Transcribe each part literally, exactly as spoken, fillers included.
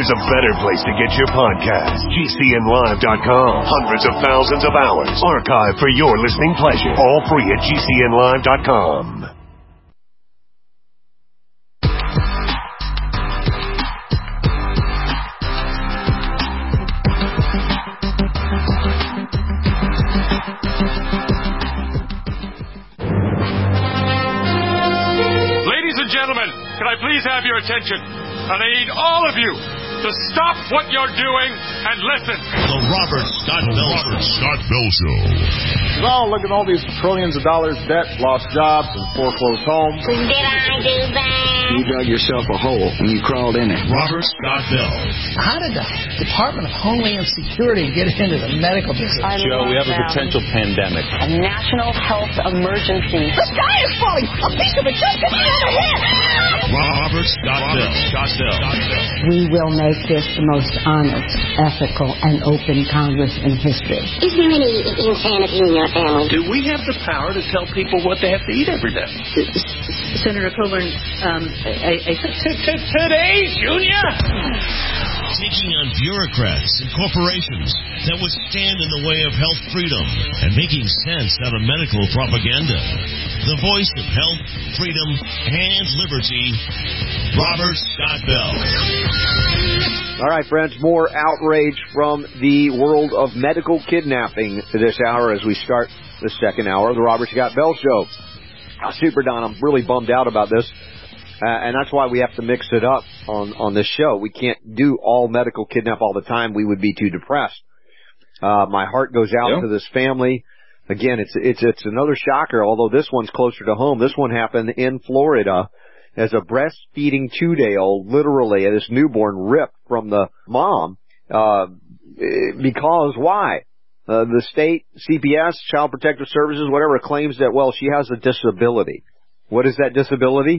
there's a better place to get your podcast. G C N live dot com. Hundreds of thousands of hours archived for your listening pleasure. All free at G C N live dot com. Gentlemen, can I please have your attention? And I need all of you to stop what you're doing and listen. The Robert Scott Bell, Robert Scott Bell Show. Oh, look at all these trillions of dollars debt, lost jobs, and foreclosed homes. Did I do that? You dug yourself a hole and you crawled in it. Robert Scott Bell. How did the Department of Homeland Security get into the medical business? Joe, we have a potential pandemic. A national health emergency. The sky is falling! A piece of it just hit me on the head! Robert Scott Bell. Scott Bell. We will make this the most honest, ethical, and open Congress in history. Is there any insanity in your family? Do we have the power to tell people what they have to eat every day? Senator Coburn, um, I, I today, Junior! Taking on bureaucrats and corporations that would stand in the way of health freedom and making sense out of medical propaganda. The voice of health, freedom, and liberty, Robert Scott Bell. All right, friends, more outrage from the world of medical kidnapping this hour as we start the second hour of the Robert Scott Bell Show. Uh, Super Don, I'm really bummed out about this, uh, and that's why we have to mix it up on, on this show. We can't do all medical kidnap all the time. We would be too depressed. Uh, my heart goes out yeah. to this family. Again, it's, it's, it's another shocker, although this one's closer to home. This one happened in Florida as a breastfeeding two-day-old, literally, this newborn ripped from the mom, uh, because why? Uh, the state, C P S, Child Protective Services, whatever, claims that, well, she has a disability. What is that disability?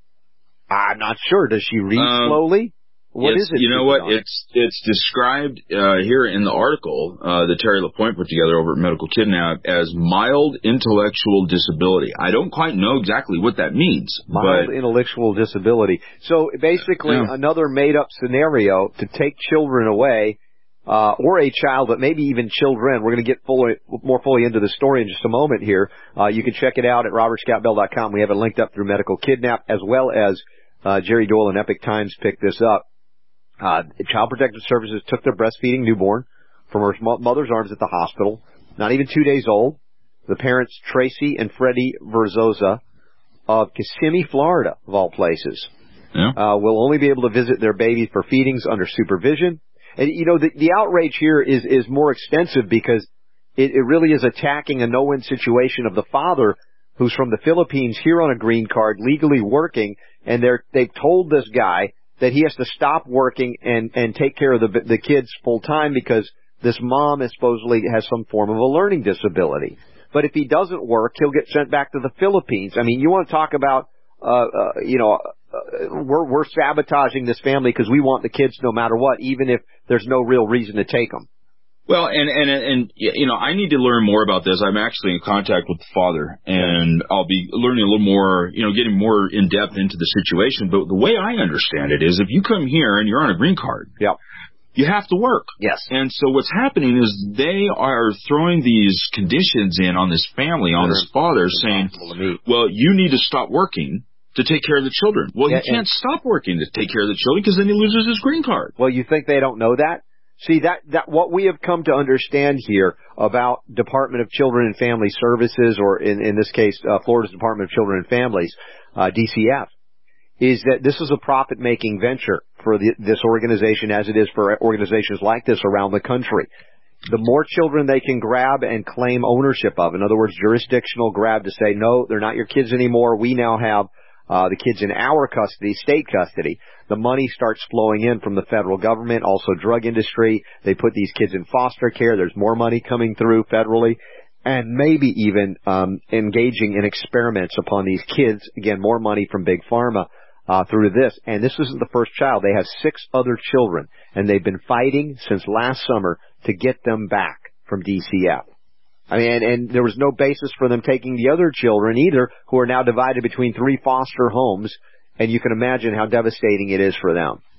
I'm not sure. Does she read um, slowly? What is it? You know what? It's it's described uh, here in the article uh, that Terry LaPointe put together over at Medical Kidnap as mild intellectual disability. I don't quite know exactly what that means. Mild but, intellectual disability. So basically yeah. another made-up scenario to take children away, uh, or a child, but maybe even children. We're going to get fully, more fully into the story in just a moment here. Uh, you can check it out at robert scott bell dot com. We have it linked up through Medical Kidnap, as well as uh, Jerry Doyle and Epic Times picked this up. Uh, Child Protective Services took their breastfeeding newborn from her mother's arms at the hospital, not even two days old. The parents, Tracy and Freddie Verzosa of Kissimmee, Florida, of all places, yeah. uh, will only be able to visit their baby for feedings under supervision. And, you know, the, the outrage here is, is more extensive because it, it really is attacking a no-win situation of the father who's from the Philippines here on a green card, legally working, and they're, they've told this guy that he has to stop working and, and take care of the, the kids full time because this mom is supposedly has some form of a learning disability. But if he doesn't work, he'll get sent back to the Philippines. I mean, you want to talk about, uh, uh you know, uh, we're, we're sabotaging this family because we want the kids no matter what, even if there's no real reason to take them. Well, and, and, and, you know, I need to learn more about this. I'm actually in contact with the father, and I'll be learning a little more, you know, getting more in depth into the situation. But the way I understand it is if you come here and you're on a green card, yeah. you have to work. Yes. And so what's happening is they are throwing these conditions in on this family, on this father, saying, well, you need to stop working to take care of the children. Well, yeah, he can't stop working to take care of the children because then he loses his green card. Well, you think they don't know that? See, that, that, what we have come to understand here about Department of Children and Family Services, or in, in this case, uh, Florida's Department of Children and Families, uh, D C F, is that this is a profit-making venture for the, this organization as it is for organizations like this around the country. The more children they can grab and claim ownership of, in other words, jurisdictional grab to say, no, they're not your kids anymore, we now have uh, the kids in our custody, state custody. The money starts flowing in from the federal government, also drug industry. They put these kids in foster care. There's more money coming through federally, and maybe even um, engaging in experiments upon these kids. Again, more money from Big Pharma uh, through this. And this isn't the first child. They have six other children, and they've been fighting since last summer to get them back from D C F. I mean, and, and there was no basis for them taking the other children either, who are now divided between three foster homes. And you can imagine how devastating it is for them.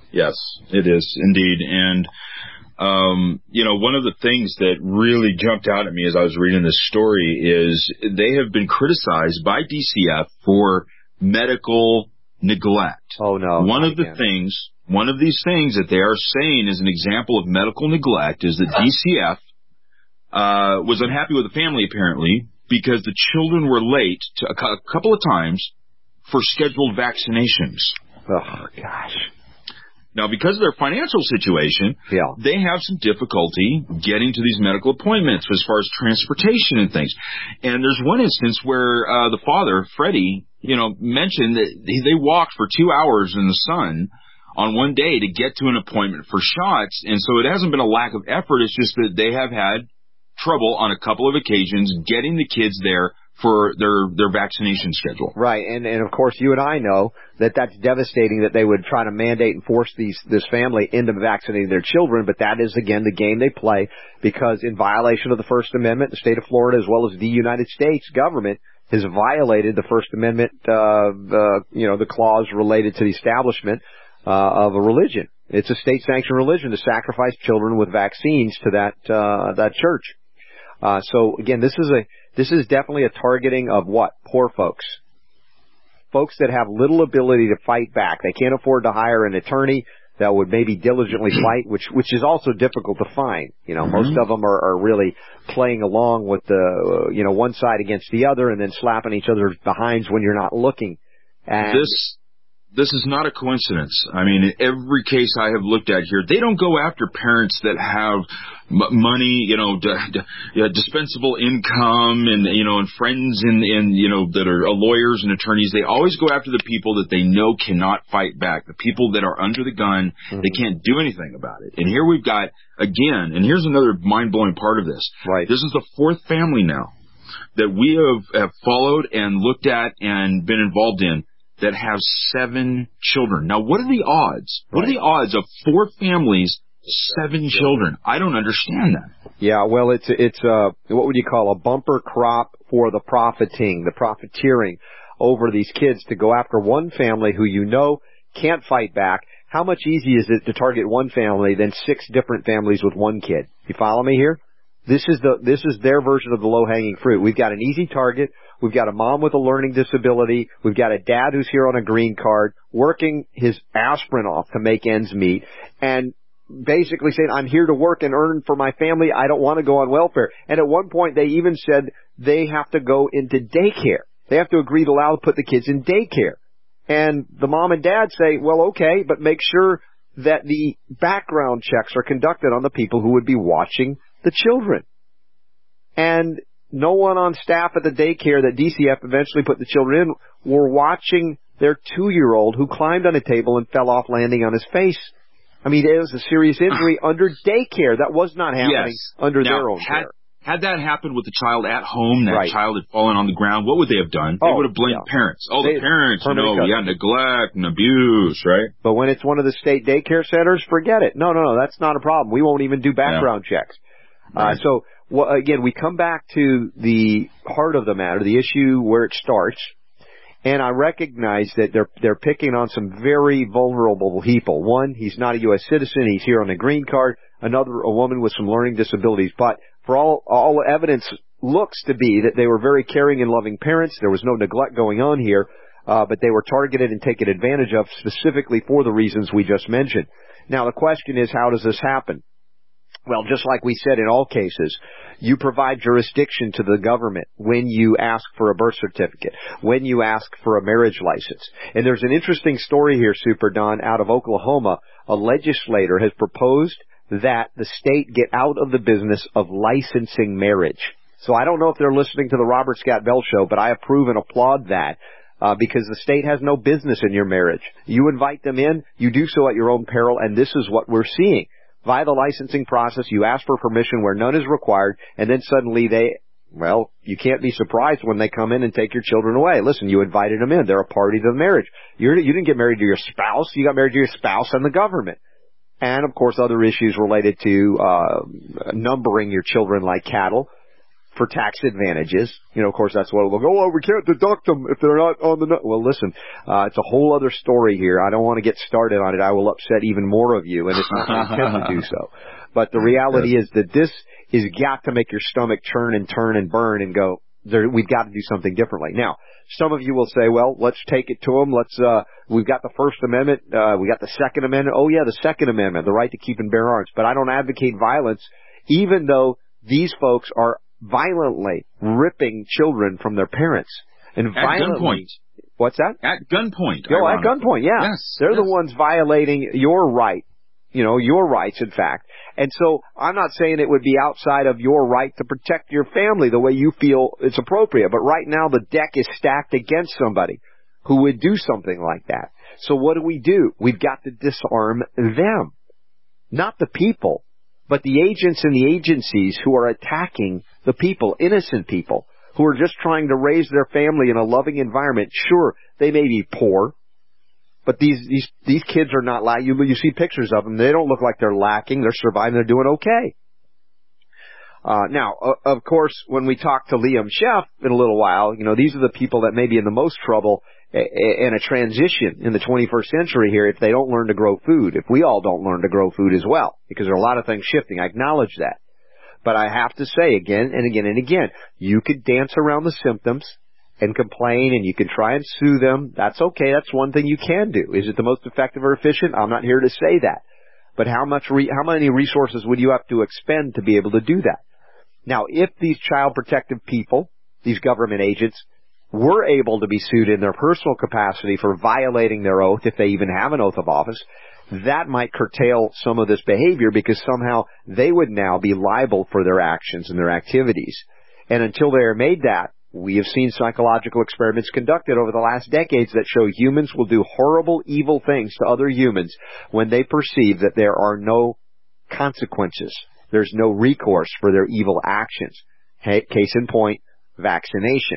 Yes, it is indeed. And, um, you know, one of the things that really jumped out at me as I was reading this story is they have been criticized by D C F for medical neglect. Oh, no. One of the again. things, one of these things that they are saying is an example of medical neglect is that D C F uh, was unhappy with the family, apparently, because the children were late to a, cu- a couple of times for scheduled vaccinations. Oh, gosh. Now, because of their financial situation, yeah. they have some difficulty getting to these medical appointments as far as transportation and things. And there's one instance where uh, the father, Freddie, you know, mentioned that they walked for two hours in the sun on one day to get to an appointment for shots. And so it hasn't been a lack of effort. It's just that they have had trouble on a couple of occasions getting the kids there for their, their vaccination schedule. Right, and, and of course you and I know that that's devastating that they would try to mandate and force these this family into vaccinating their children, but that is, again, the game they play because in violation of the First Amendment, the state of Florida as well as the United States government has violated the First Amendment, uh, uh, you know, the clause related to the establishment uh, of a religion. It's a state-sanctioned religion to sacrifice children with vaccines to that uh, that church. Uh, so again, this is a this is definitely a targeting of what? Poor folks. Folks that have little ability to fight back. They can't afford to hire an attorney that would maybe diligently fight, which which is also difficult to find. You know, mm-hmm. most of them are, are really playing along with the, uh, you know, one side against the other and then slapping each other's behinds when you're not looking. And this This is not a coincidence. I mean, in every case I have looked at here, they don't go after parents that have m- money, you know, d- d- yeah, dispensable income and, you know, and friends in, in, you know, that are uh, lawyers and attorneys. They always go after the people that they know cannot fight back, the people that are under the gun. Mm-hmm. They can't do anything about it. And here we've got, again, and here's another mind-blowing part of this. Right. This is the fourth family now that we have, have followed and looked at and been involved in that have seven children. Now, what are the odds? Right. What are the odds of four families, seven children? I don't understand that. Yeah, well, it's it's uh what would you call a bumper crop for the profiting, the profiteering over these kids to go after one family who you know can't fight back. How much easier is it to target one family than six different families with one kid? You follow me here? This is the this is their version of the low-hanging fruit. We've got an easy target. We've got a mom with a learning disability. We've got a dad who's here on a green card working his aspirin off to make ends meet and basically saying, I'm here to work and earn for my family. I don't want to go on welfare. And at one point, they even said they have to go into daycare. They have to agree to allow to put the kids in daycare. And the mom and dad say, well, okay, but make sure that the background checks are conducted on the people who would be watching the children. And no one on staff at the daycare that D C F eventually put the children in were watching their two-year-old who climbed on a table and fell off landing on his face. I mean, it was a serious injury under daycare. That was not happening yes. under now, their own had, care. Had that happened with the child at home, that right. child had fallen on the ground, what would they have done? They oh, would have blamed yeah. parents. Oh, they, the parents, you know, yeah, neglect and abuse, right? But when it's one of the state daycare centers, forget it. No, no, no, that's not a problem. We won't even do background yeah. checks. Right. Uh, so, well, again, we come back to the heart of the matter, the issue where it starts, and I recognize that they're they're picking on some very vulnerable people. One, he's not a U S citizen; he's here on a green card. Another, a woman with some learning disabilities. But for all all evidence looks to be that they were very caring and loving parents. There was no neglect going on here, uh, but they were targeted and taken advantage of specifically for the reasons we just mentioned. Now, the question is, how does this happen? Well, just like we said in all cases, you provide jurisdiction to the government when you ask for a birth certificate, when you ask for a marriage license. And there's an interesting story here, Super Don, out of Oklahoma. A legislator has proposed that the state get out of the business of licensing marriage. So I don't know if they're listening to the Robert Scott Bell Show, but I approve and applaud that. Uh, because the state has no business in your marriage. You invite them in, you do so at your own peril, and this is what we're seeing. Via the licensing process, you ask for permission where none is required, and then suddenly they, well, you can't be surprised when they come in and take your children away. Listen, you invited them in. They're a party to the marriage. You're, you didn't get married to your spouse. You got married to your spouse and the government. And, of course, other issues related to uh numbering your children like cattle. for tax advantages. You know, of course, that's what we'll go, oh, we can't deduct them if they're not on the... No-. Well, listen, uh, it's a whole other story here. I don't want to get started on it. I will upset even more of you, and it's not my intent to do so. But the reality is that this is got to make your stomach churn and turn and burn and go, there, we've got to do something differently. Now, some of you will say, well, let's take it to them. Let's, uh, we've got the First Amendment. Uh, we got the Second Amendment. Oh, yeah, the Second Amendment, the right to keep and bear arms. But I don't advocate violence, even though these folks are violently ripping children from their parents. And at violently, gunpoint. What's that? At gunpoint. Oh, at gunpoint, yeah. Yes, They're yes. the ones violating your right, you know, your rights, in fact. And so I'm not saying it would be outside of your right to protect your family the way you feel it's appropriate. But right now the deck is stacked against somebody who would do something like that. So what do we do? We've got to disarm them, not the people, but the agents and the agencies who are attacking the people, innocent people, who are just trying to raise their family in a loving environment. Sure, they may be poor, but these these these kids are not like you. You see pictures of them; they don't look like they're lacking. They're surviving. They're doing okay. Uh, now, uh, of course, when we talk to Liam Sheff in a little while, you know, these are the people that may be in the most trouble in a transition in the twenty-first century here if they don't learn to grow food, if we all don't learn to grow food as well, because there are a lot of things shifting. I acknowledge that. But I have to say again and again and again, you could dance around the symptoms and complain, and you can try and sue them. That's okay. That's one thing you can do. Is it the most effective or efficient? I'm not here to say that. But how much, re- how many resources would you have to expend to be able to do that? Now, if these child protective people, these government agents, were able to be sued in their personal capacity for violating their oath, if they even have an oath of office, that might curtail some of this behavior because somehow they would now be liable for their actions and their activities. And until they are made that, we have seen psychological experiments conducted over the last decades that show humans will do horrible, evil things to other humans when they perceive that there are no consequences. There's no recourse for their evil actions. Case in point, vaccination.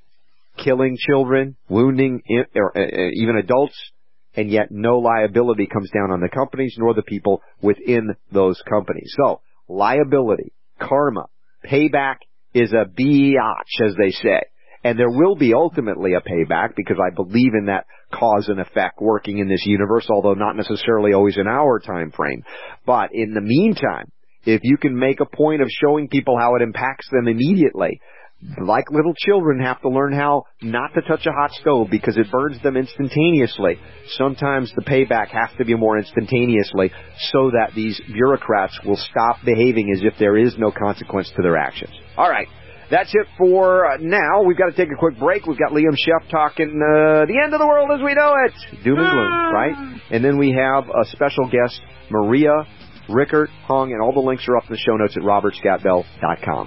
Killing children, wounding or even adults, and yet no liability comes down on the companies nor the people within those companies. So, liability, karma, payback is a biatch, as they say. And there will be ultimately a payback because I believe in that cause and effect working in this universe, although not necessarily always in our time frame. But in the meantime, if you can make a point of showing people how it impacts them immediately, like little children have to learn how not to touch a hot stove because it burns them instantaneously. Sometimes the payback has to be more instantaneously so that these bureaucrats will stop behaving as if there is no consequence to their actions. All right. That's it for now. We've got to take a quick break. We've got Liam Sheff talking uh, the end of the world as we know it. Doom and gloom, right? And then we have a special guest, Maria Rickert Hung, and all the links are up in the show notes at robert scott bell dot com.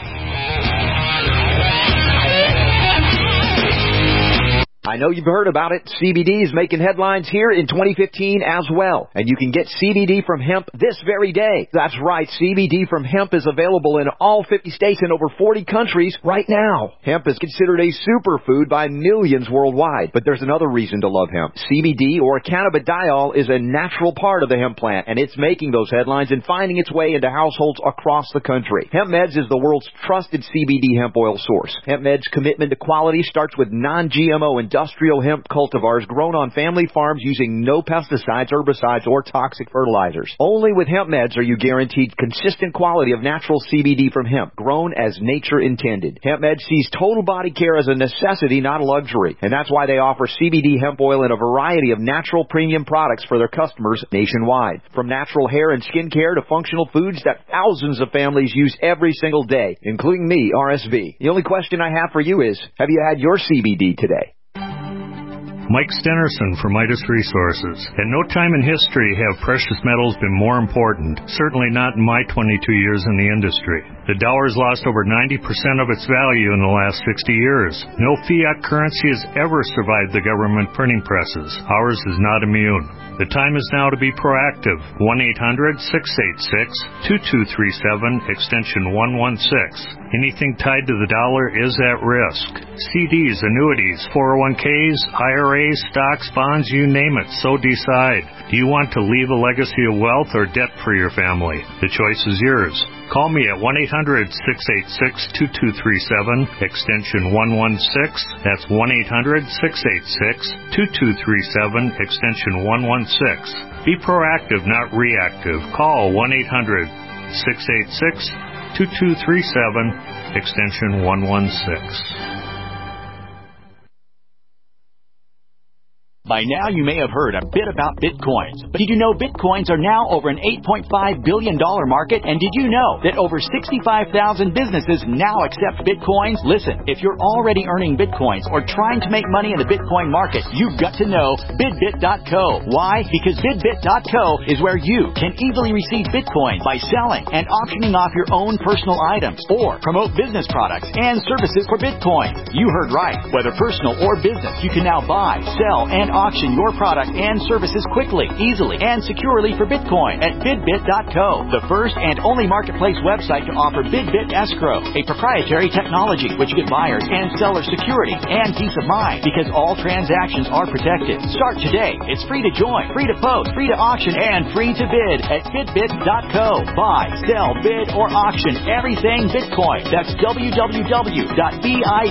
I know you've heard about it. C B D is making headlines here in twenty fifteen as well. And you can get C B D from hemp this very day. That's right. C B D from hemp is available in all fifty states and over forty countries right now. Hemp is considered a superfood by millions worldwide. But there's another reason to love hemp. C B D, or cannabidiol, is a natural part of the hemp plant, and it's making those headlines and finding its way into households across the country. HempMeds is the world's trusted C B D hemp oil source. HempMeds' commitment to quality starts with non G M O industrial Industrial hemp cultivars grown on family farms using no pesticides, herbicides, or toxic fertilizers. Only with HempMeds are you guaranteed consistent quality of natural C B D from hemp, grown as nature intended. HempMeds sees total body care as a necessity, not a luxury. And that's why they offer C B D hemp oil in a variety of natural premium products for their customers nationwide. From natural hair and skin care to functional foods that thousands of families use every single day, including me, R S V. The only question I have for you is, have you had your C B D today? Mike Stenerson from Midas Resources. At no time in history have precious metals been more important, certainly not in my twenty-two years in the industry. The dollar's lost over ninety percent of its value in the last sixty years. No fiat currency has ever survived the government printing presses. Ours is not immune. The time is now to be proactive. one eight hundred six eight six two two three seven, extension one one six. Anything tied to the dollar is at risk. C Ds, annuities, four oh one k's, I R As, stocks, bonds, you name it. So decide. Do you want to leave a legacy of wealth or debt for your family? The choice is yours. Call me at one eight hundred, six eight six, two two three seven, extension one one six. That's one eight hundred, six eight six, two two three seven, extension one one six. Be proactive, not reactive. Call one eight hundred, six eight six, two two three seven, extension one one six. By now, you may have heard a bit about Bitcoins. But did you know Bitcoins are now over an eight point five billion dollars market? And did you know that over sixty-five thousand businesses now accept Bitcoins? Listen, if you're already earning Bitcoins or trying to make money in the Bitcoin market, you've got to know Bidbit dot co. Why? Because Bidbit dot co is where you can easily receive Bitcoin by selling and auctioning off your own personal items or promote business products and services for Bitcoin. You heard right. Whether personal or business, you can now buy, sell, and auction your product and services quickly, easily, and securely for Bitcoin at Bidbit dot co, the first and only marketplace website to offer Bidbit Escrow, a proprietary technology which gives buyers and sellers security and peace of mind because all transactions are protected. Start today. It's free to join, free to post, free to auction, and free to bid at Bidbit dot co. Buy, sell, bid, or auction everything Bitcoin. That's w w w dot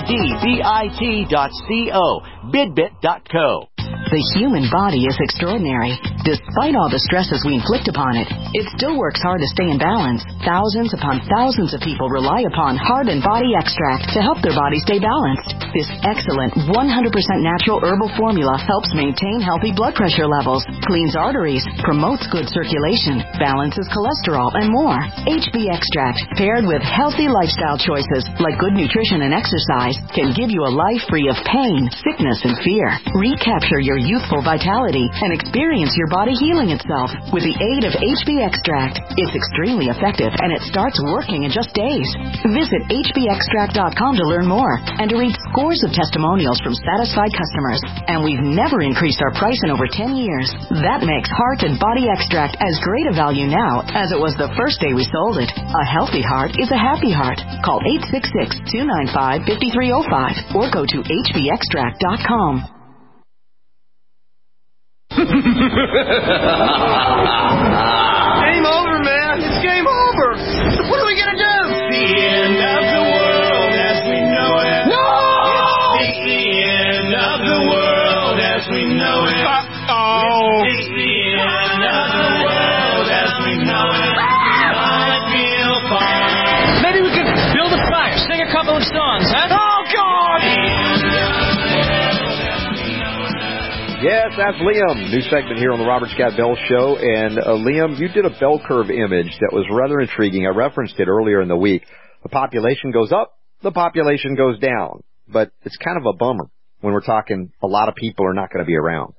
bidbit dot co. Bidbit dot co. The human body is extraordinary. Despite all the stresses we inflict upon it, it still works hard to stay in balance. Thousands upon thousands of people rely upon Heart and Body Extract to help their body stay balanced. This excellent one hundred percent natural herbal formula helps maintain healthy blood pressure levels, cleans arteries, promotes good circulation, balances cholesterol, and more. H B Extract, paired with healthy lifestyle choices like good nutrition and exercise, can give you a life free of pain, sickness, and fear. Recapture your youthful vitality and experience your body healing itself with the aid of H B Extract. It's extremely effective and it starts working in just days. Visit H B extract dot com to learn more and to read scores of testimonials from satisfied customers. And we've never increased our price in over ten years. That makes Heart and Body Extract as great a value now as it was the first day we sold it. A healthy heart is a happy heart. Call eight six six, two nine five, five three zero five or go to H B extract dot com. Game over, man. It's game over. What are we going to do? The end of the world as we know it. No! It's the end of the world as we know it. Uh-oh. It's the end of the world as we know it. I feel fine. Maybe we could build a fire, sing a couple of songs, huh? Oh, God! Yes, that's Liam. New segment here on the Robert Scott Bell Show. And uh, Liam, you did a bell curve image that was rather intriguing. I referenced it earlier in the week. The population goes up, the population goes down. But it's kind of a bummer when we're talking a lot of people are not going to be around.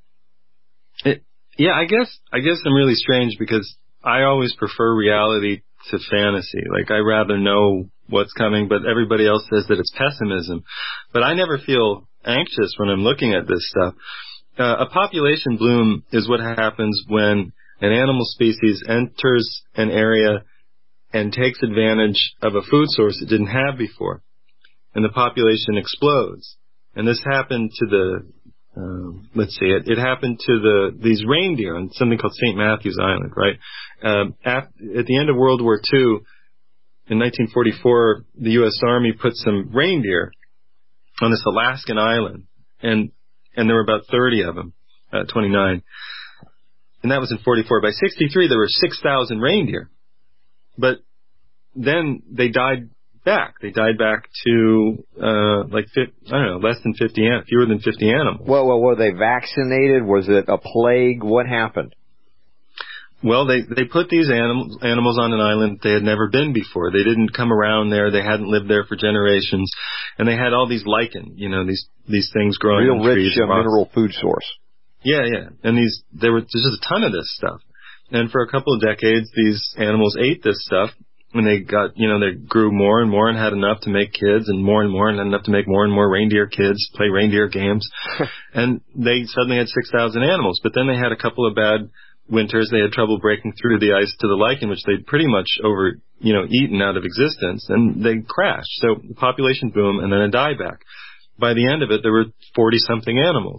It, yeah, I guess I guess I'm really strange because I always prefer reality to fantasy. Like, I rather know what's coming, but everybody else says that it's pessimism. But I never feel anxious when I'm looking at this stuff. Uh, a population bloom is what happens when an animal species enters an area and takes advantage of a food source it didn't have before, and the population explodes. And this happened to the, uh, let's see, it, it happened to the these reindeer on something called Saint Matthew's Island, right? Um, at, at the end of World War Two, in nineteen forty-four, the U S Army put some reindeer on this Alaskan island, and and there were about thirty of them, uh, twenty-nine. And that was in forty-four. By sixty-three, there were six thousand reindeer. But then they died back. They died back to, uh, like, I don't know, less than fifty, fewer than fifty animals. Well, well, were they vaccinated? Was it a plague? What happened? Well, they, they put these animals, animals on an island they had never been before. They didn't come around there. They hadn't lived there for generations. And they had all these lichen, you know, these, these things growing Real in trees. Real rich uh, mineral food source. Yeah, yeah. And these, there were there's just a ton of this stuff. And for a couple of decades, these animals ate this stuff. And they got, you know, they grew more and more and had enough to make kids, and more and more and had enough to make more and more reindeer kids, play reindeer games. And they suddenly had six thousand animals. But then they had a couple of bad winters. They had trouble breaking through the ice to the lichen, which they'd pretty much over, you know, eaten out of existence, and they crashed. So the population boom and then a dieback. By the end of it, there were forty-something animals.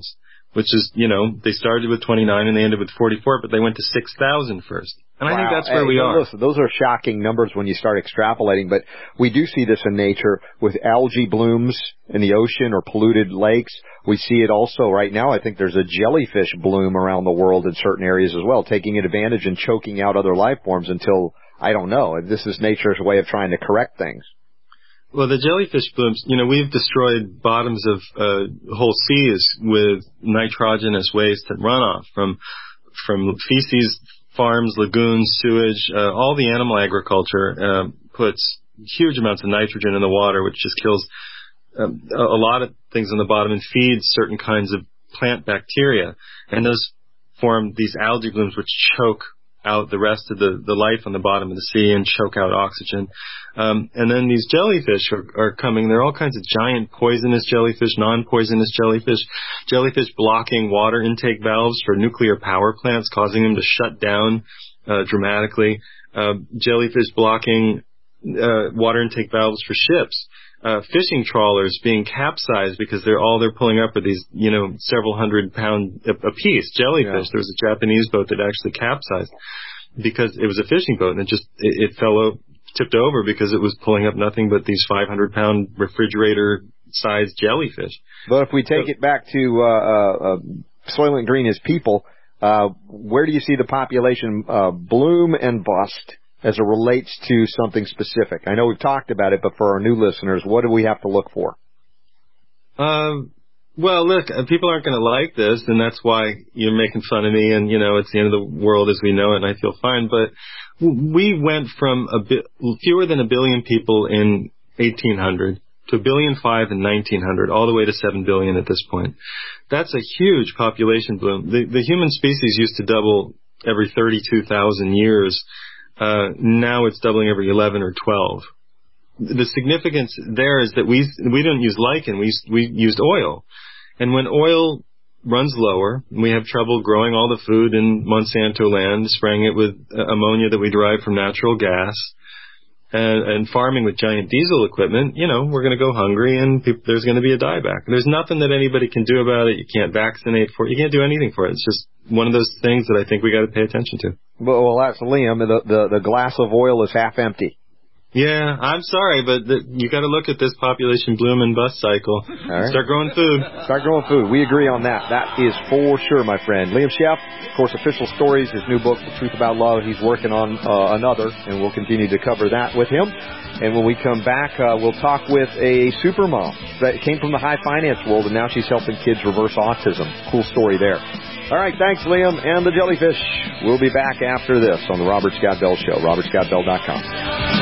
which is, you know, they started with twenty-nine and they ended with forty-four, but they went to six thousand first. And wow. I think that's where hey, we are. Listen, those are shocking numbers when you start extrapolating, but we do see this in nature with algae blooms in the ocean or polluted lakes. We see it also right now. I think there's a jellyfish bloom around the world in certain areas as well, taking advantage and choking out other life forms until, I don't know, this is nature's way of trying to correct things. Well, the jellyfish blooms, you know, we've destroyed bottoms of uh, whole seas with nitrogenous waste and runoff from from feces, farms, lagoons, sewage. Uh, all the animal agriculture uh, puts huge amounts of nitrogen in the water, which just kills um, a, a lot of things on the bottom and feeds certain kinds of plant bacteria. And those form these algae blooms which choke out the rest of the, the life on the bottom of the sea and choke out oxygen. Um, and then these jellyfish are, are coming. There are all kinds of giant poisonous jellyfish, non-poisonous jellyfish, jellyfish blocking water intake valves for nuclear power plants, causing them to shut down uh, dramatically, uh, jellyfish blocking uh, water intake valves for ships. Uh, fishing trawlers being capsized because they're all they're pulling up are these, you know, several hundred pound a, a piece jellyfish. Yeah. There was a Japanese boat that actually capsized because it was a fishing boat and it just, it, it fell over, tipped over because it was pulling up nothing but these five hundred pound refrigerator sized jellyfish. But if we take so, it back to, uh, uh, Soylent Green as people, uh, where do you see the population, uh, bloom and bust as it relates to something specific? I know we've talked about it, but for our new listeners, what do we have to look for? Um, well, look, people aren't going to like this, and that's why you're making fun of me, and, you know, it's the end of the world as we know it, and I feel fine. But we went from a bit, fewer than a billion people in eighteen hundred to a billion five in nineteen hundred, all the way to seven billion at this point. That's a huge population bloom. The, the human species used to double every thirty-two thousand years. Uh, now it's doubling every eleven or twelve. The significance there is that we we don't use lichen, we we used oil. And when oil runs lower, we have trouble growing all the food in Monsanto land, spraying it with ammonia that we derive from natural gas, and, and farming with giant diesel equipment, you know, we're going to go hungry and people, there's going to be a dieback. There's nothing that anybody can do about it. You can't vaccinate for it. You can't do anything for it. It's just one of those things that I think we got to pay attention to. Well, well that's Liam. The, the, the glass of oil is half empty. Yeah, I'm sorry, but the, you got to look at this population bloom and bust cycle. All right. Start growing food. Start growing food. We agree on that. That is for sure, my friend. Liam Sheff, of course, Official Stories, his new book, The Truth About Love. He's working on uh, another, and we'll continue to cover that with him. And when we come back, uh, we'll talk with a super mom that came from the high finance world, and now she's helping kids reverse autism. Cool story there. All right, thanks, Liam, and the jellyfish. We'll be back after this on the Robert Scott Bell Show, robert scott bell dot com.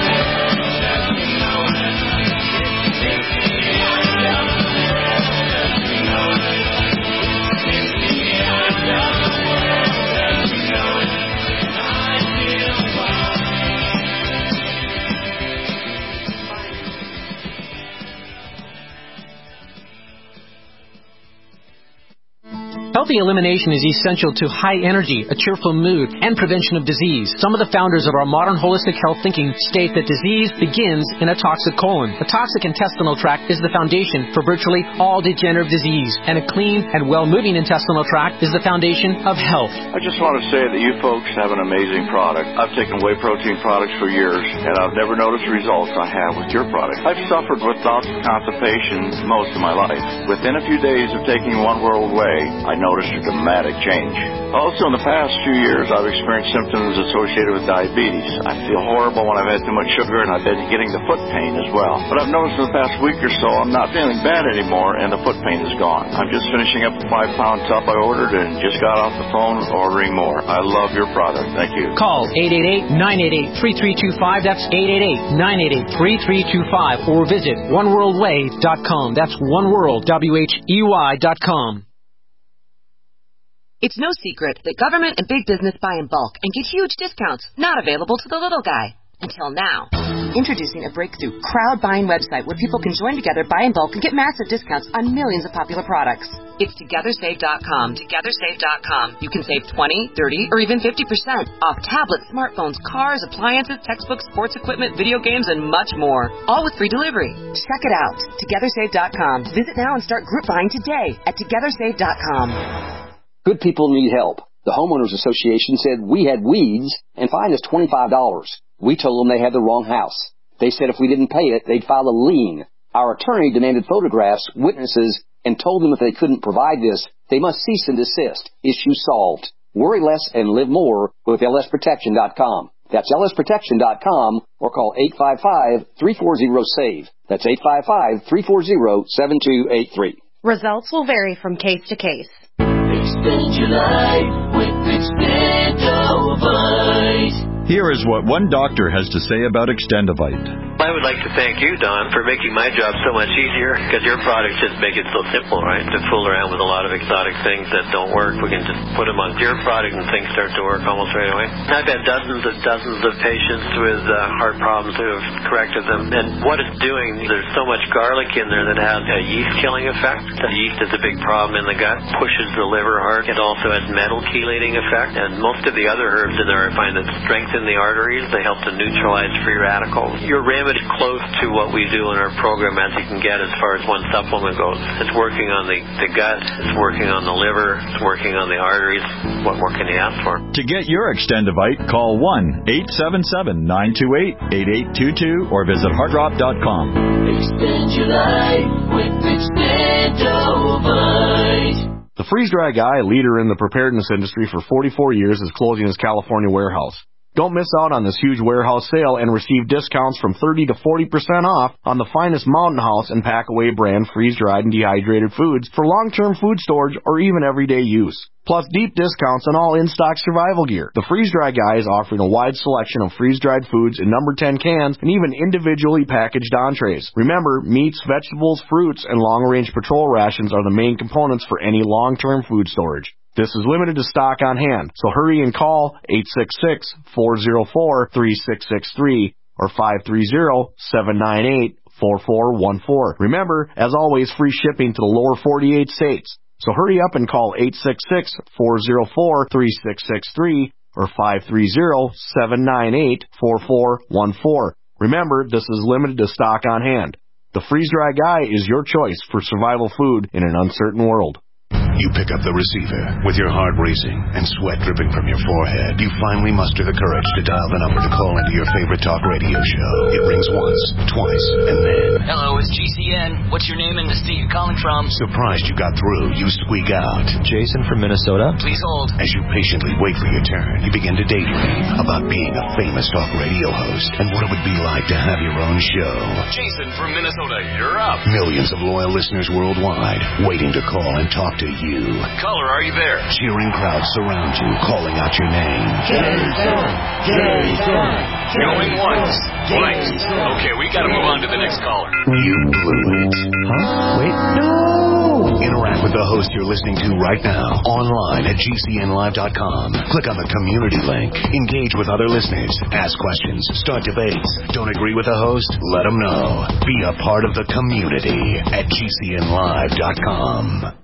Healthy elimination is essential to high energy, a cheerful mood, and prevention of disease. Some of the founders of our modern holistic health thinking state that disease begins in a toxic colon. A toxic intestinal tract is the foundation for virtually all degenerative disease, and a clean and well-moving intestinal tract is the foundation of health. I just want to say that you folks have an amazing product. I've taken whey protein products for years, and I've never noticed the results I have with your product. I've suffered with bouts of constipation most of my life. Within a few days of taking One World Whey, I noticed a dramatic change. Also, in the past few years, I've experienced symptoms associated with diabetes. I feel horrible when I've had too much sugar, and I've been getting the foot pain as well. But I've noticed in the past week or so, I'm not feeling bad anymore, and the foot pain is gone. I'm just finishing up a five-pound tub I ordered and just got off the phone ordering more. I love your product. Thank you. Call eight eight eight, nine eight eight, three three two five. That's eight eight eight, nine eight eight, three three two five. Or visit one world whey dot com. That's oneworld, W H E Y dot com. It's no secret that government and big business buy in bulk and get huge discounts not available to the little guy. Until now. Introducing a breakthrough crowd buying website where people can join together, buy in bulk, and get massive discounts on millions of popular products. It's Together Save dot com. Together Save dot com. You can save twenty, thirty, or even fifty percent off tablets, smartphones, cars, appliances, textbooks, sports equipment, video games, and much more. All with free delivery. Check it out. Together Save dot com. Visit now and start group buying today at Together Save dot com. Good people need help. The Homeowners Association said we had weeds and fined us twenty-five dollars. We told them they had the wrong house. They said if we didn't pay it, they'd file a lien. Our attorney demanded photographs, witnesses, and told them if they couldn't provide this, they must cease and desist. Issue solved. Worry less and live more with L S protection dot com. That's L S protection dot com or call eight five five, three four zero, SAVE. That's eight five five, three four zero, seven two eight three. Results will vary from case to case. Extend your life with Extendovite. Here is what one doctor has to say about Extendovite. I would like to thank you, Don, for making my job so much easier, because your products just make it so simple, right? To fool around with a lot of exotic things that don't work, we can just put them on your product and things start to work almost right away. I've had dozens and dozens of patients with uh, heart problems who have corrected them, and what it's doing, there's so much garlic in there that has a yeast-killing effect. The yeast is a big problem in the gut, pushes the liver hard. It also has metal chelating effect, and most of the other herbs in there I find that strengthen the arteries. They help to neutralize free radicals. Your remedy is close to what we do in our program as you can get as far as one supplement goes. It's working on the, the gut, it's working on the liver, it's working on the arteries. What more can you ask for? To get your Extendovite, call one eight seven seven, nine two eight, eight eight two two or visit heart drop dot com. Extend your life with Extendovite. The Freeze Dry Guy, a leader in the preparedness industry for forty-four years, is closing his California warehouse. Don't miss out on this huge warehouse sale and receive discounts from thirty to forty percent off on the finest Mountain House and Packaway brand freeze-dried and dehydrated foods for long-term food storage or even everyday use. Plus deep discounts on all in-stock survival gear. The Freeze Dry Guy is offering a wide selection of freeze-dried foods in number ten cans and even individually packaged entrees. Remember, meats, vegetables, fruits, and long-range patrol rations are the main components for any long-term food storage. This is limited to stock on hand, so hurry and call eight six six, four zero four, three six six three or five three zero, seven nine eight, four four one four. Remember, as always, free shipping to the lower forty-eight states. So hurry up and call eight six six, four zero four, three six six three or five three zero, seven nine eight, four four one four. Remember, this is limited to stock on hand. The Freeze Dry Guy is your choice for survival food in an uncertain world. You pick up the receiver. With your heart racing and sweat dripping from your forehead, you finally muster the courage to dial the number to call into your favorite talk radio show. It rings once, twice, and then... Hello, it's G C N. What's your name and the state you're calling from? Surprised you got through, you squeak out. Jason from Minnesota. Please hold. As you patiently wait for your turn, you begin to daydream about being a famous talk radio host and what it would be like to have your own show. Jason from Minnesota, you're up. Millions of loyal listeners worldwide waiting to call and talk to you. Caller, are you there? Cheering crowds surround you, calling out your name. Jason! Jason! Going once, twice. Okay, we gotta move on to the next caller. You blew it. Huh? Wait, no! Interact with the host you're listening to right now, online at G C N live dot com. Click on the community link. Engage with other listeners. Ask questions. Start debates. Don't agree with the host? Let them know. Be a part of the community at G C N live dot com.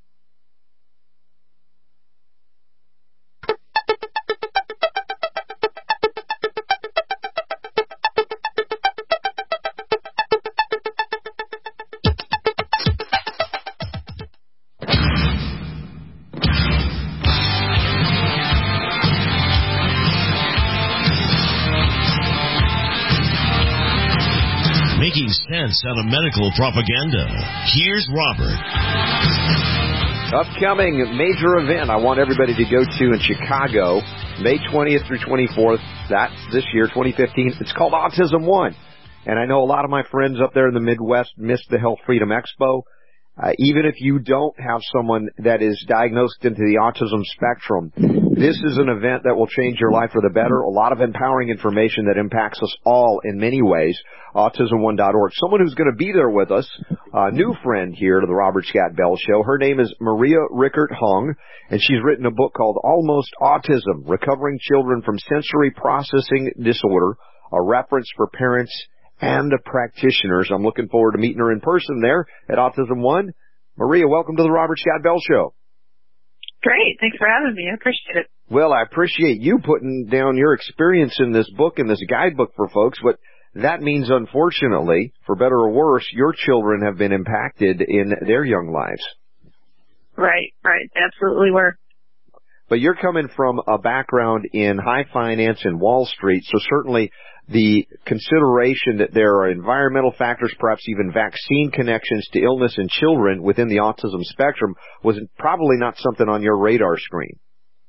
Making sense out of medical propaganda. Here's Robert. Upcoming major event I want everybody to go to in Chicago, May twentieth through twenty-fourth. That's this year, twenty fifteen. It's called Autism One. And I know a lot of my friends up there in the Midwest missed the Health Freedom Expo. Uh, even if you don't have someone that is diagnosed into the autism spectrum, this is an event that will change your life for the better. A lot of empowering information that impacts us all in many ways. autism one dot org. Someone who's going to be there with us, a new friend here to the Robert Scott Bell Show. Her name is Maria Rickert Hung, and she's written a book called Almost Autism, Recovering Children from Sensory Processing Disorder, a reference for parents and practitioners. I'm looking forward to meeting her in person there at Autism One. Maria, welcome to the Robert Scott Bell Show. Great. Thanks for having me. I appreciate it. Well, I appreciate you putting down your experience in this book, in this guidebook for folks, but that means, unfortunately, for better or worse, your children have been impacted in their young lives. Right, right. Absolutely were. But you're coming from a background in high finance and Wall Street, so certainly the consideration that there are environmental factors, perhaps even vaccine connections to illness in children within the autism spectrum was probably not something on your radar screen.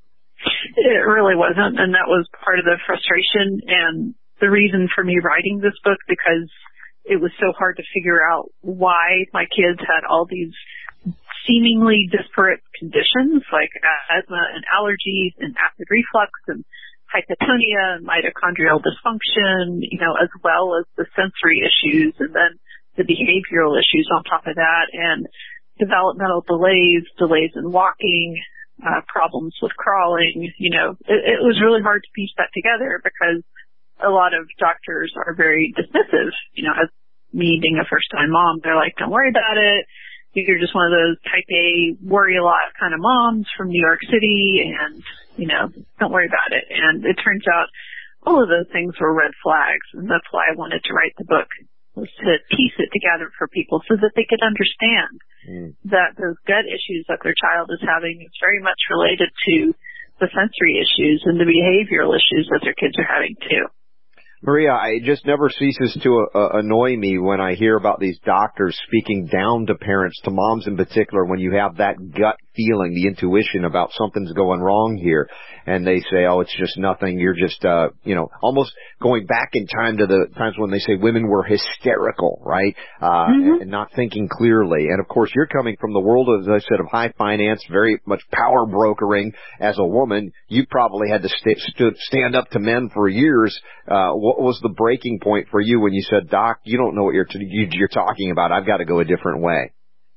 It really wasn't, and that was part of the frustration and the reason for me writing this book, because it was so hard to figure out why my kids had all these seemingly disparate conditions like asthma and allergies and acid reflux and hypotonia and mitochondrial dysfunction, you know, as well as the sensory issues and then the behavioral issues on top of that, and developmental delays, delays in walking, uh, problems with crawling. You know, it, it was really hard to piece that together because a lot of doctors are very dismissive. You know, as me being a first-time mom, they're like, don't worry about it. You're just one of those type A, worry a lot kind of moms from New York City, and, you know, don't worry about it. And it turns out all of those things were red flags, and that's why I wanted to write the book, was to piece it together for people so that they could understand mm. that those gut issues that their child is having is very much related to the sensory issues and the behavioral issues that their kids are having too. Maria, it just never ceases to uh, annoy me when I hear about these doctors speaking down to parents, to moms in particular, when you have that gut feeling, the intuition about something's going wrong here. And they say, oh, it's just nothing. You're just, uh, you know, almost going back in time to the times when they say women were hysterical, right? Uh, mm-hmm. and not thinking clearly. And of course, you're coming from the world, as I said, of high finance, very much power brokering. As a woman, you probably had to st- st- stand up to men for years. Uh, what was the breaking point for you when you said, Doc, you don't know what you're, t- you're talking about. I've got to go a different way.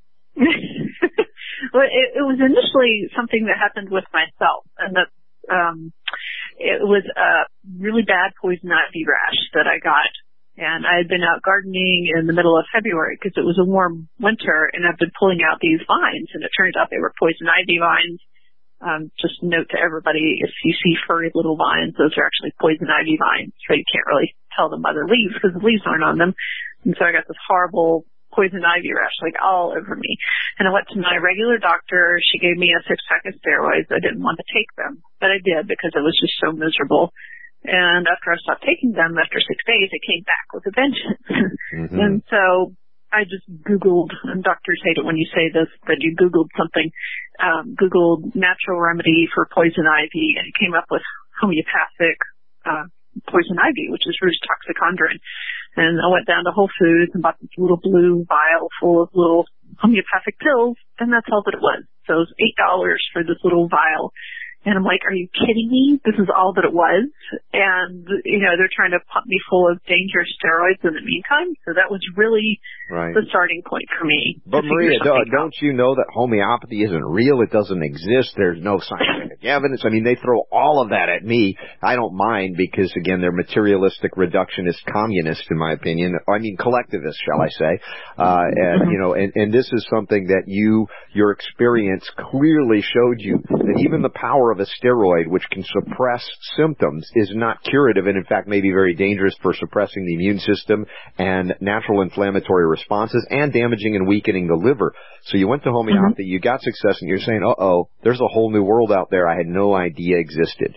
Well, it, it was initially something that happened with myself, and that um, it was a really bad poison ivy rash that I got. And I had been out gardening in the middle of February because it was a warm winter, and I've been pulling out these vines, and it turns out they were poison ivy vines. Um, just note to everybody, if you see furry little vines, those are actually poison ivy vines, so you can't really tell them by the leaves because the leaves aren't on them. And so I got this horrible poison ivy rash, like, all over me. And I went to my regular doctor. She gave me a six-pack of steroids. I didn't want to take them, but I did because it was just so miserable. And after I stopped taking them, after six days, it came back with a vengeance. Mm-hmm. And so I just Googled, and doctors hate it when you say this, that you Googled something, um, Googled natural remedy for poison ivy, and it came up with homeopathic uh, poison ivy, which is Rhus toxicodendron. And I went down to Whole Foods and bought this little blue vial full of little homeopathic pills, and that's all that it was. So it was eight dollars for this little vial. And I'm like, are you kidding me? This is all that it was. And, you know, they're trying to pump me full of dangerous steroids in the meantime. So that was really right. the starting point for me. But Maria, don't, don't you know that homeopathy isn't real? It doesn't exist. There's no scientific evidence. I mean, they throw all of that at me. I don't mind because, again, they're materialistic, reductionist, communist, in my opinion. I mean, collectivist, shall I say. Uh, and, you know, and, and this is something that you, your experience clearly showed you that even the power of a steroid, which can suppress symptoms, is not curative and, in fact, may be very dangerous for suppressing the immune system and natural inflammatory responses and damaging and weakening the liver. So you went to homeopathy, mm-hmm. you got success, and you're saying, uh-oh, there's a whole new world out there I had no idea existed.